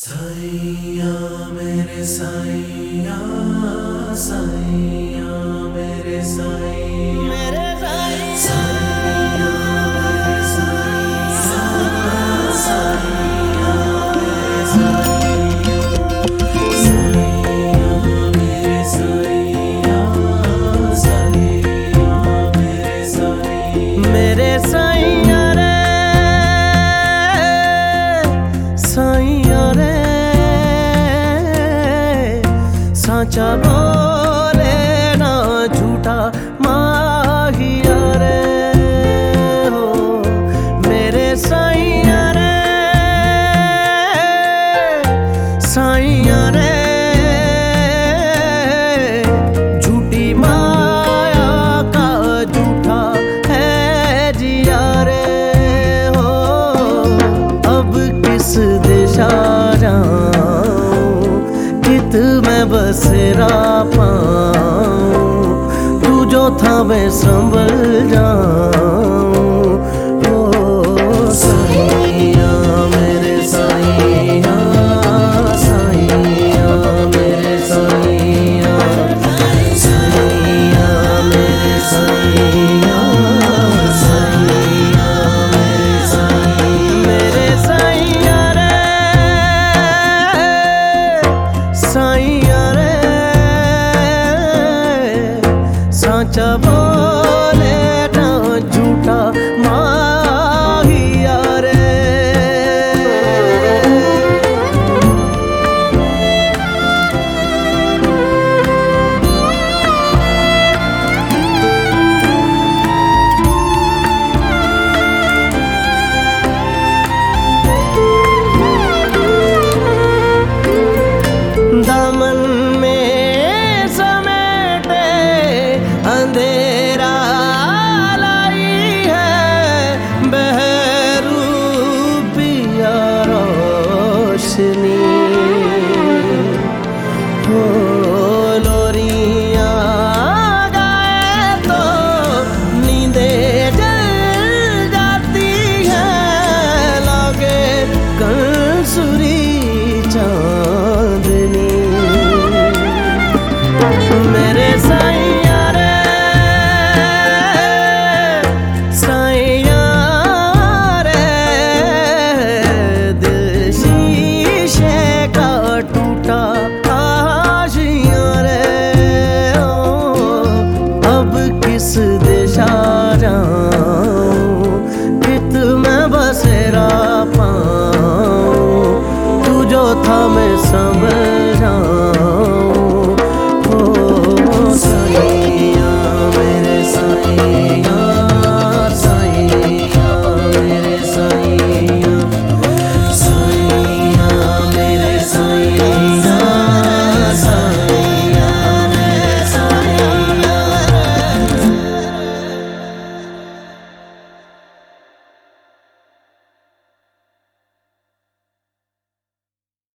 साईया मेरे साईया, साईया मेरे साईया, मेरे साईया मेरे साईया, साईया मेरे साईया, साईया मेरे साईया, साईया मेरे साईया, मेरे साईया रे, साईया रे, साचा बोले ना झूठा माहिया रे हो मेरे साईया रे, साईया रे, झूठी माया का झूठा है जिया रे हो। अब किस दिशा जाऊं कित मैं बसेरा पाऊं, तू जो था मैं संभल जाऊं। ओ साईया मेरे साईया, साईया मेरे साईया, साईया मेरे साईया, साईया मेरे साईया, मेरे साईया रे, साईया रे, साचा बोले ना झूठा माहिया रे। दामन में समेटे अंधेरा लाई है बहरूपिया रोशनी हो। लोरियां गाए तो नींदे जल जाती है, लगे कंसुरी चांदनी मेरे साईया रे, साईया रे, दिल शीशे का टूटा आशिया रे ओ। अब किस दिशा जाऊं कित मैं बसेरा पाऊं, तू जो था मैं